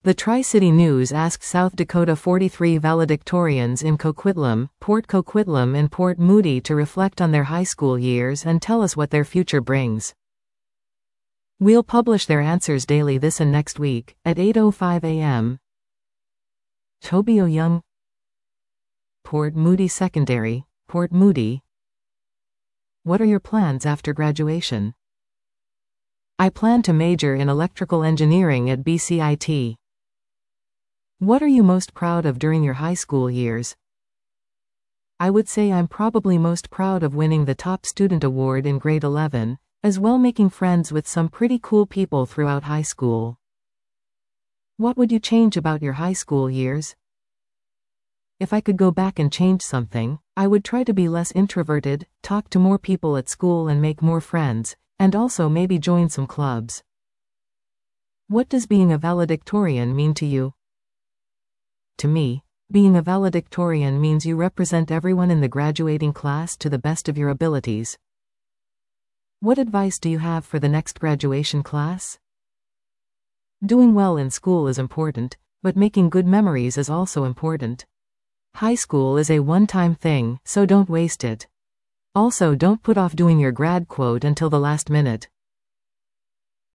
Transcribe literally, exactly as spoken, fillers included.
The Tri-City News asked South Dakota forty-three valedictorians in Coquitlam, Port Coquitlam and Port Moody to reflect on their high school years and tell us what their future brings. We'll publish their answers daily this and next week, at eight oh five a m Tobio Young, Port Moody Secondary, Port Moody. What are your plans after graduation? I plan to major in electrical engineering at B C I T. What are you most proud of during your high school years? I would say I'm probably most proud of winning the top student award in grade eleven, as well making friends with some pretty cool people throughout high school. What would you change about your high school years? If I could go back and change something, I would try to be less introverted, talk to more people at school and make more friends, and also maybe join some clubs. What does being a valedictorian mean to you? To me, being a valedictorian means you represent everyone in the graduating class to the best of your abilities. What advice do you have for the next graduation class? Doing well in school is important, but making good memories is also important. High school is a one-time thing, so don't waste it. Also, don't put off doing your grad quote until the last minute.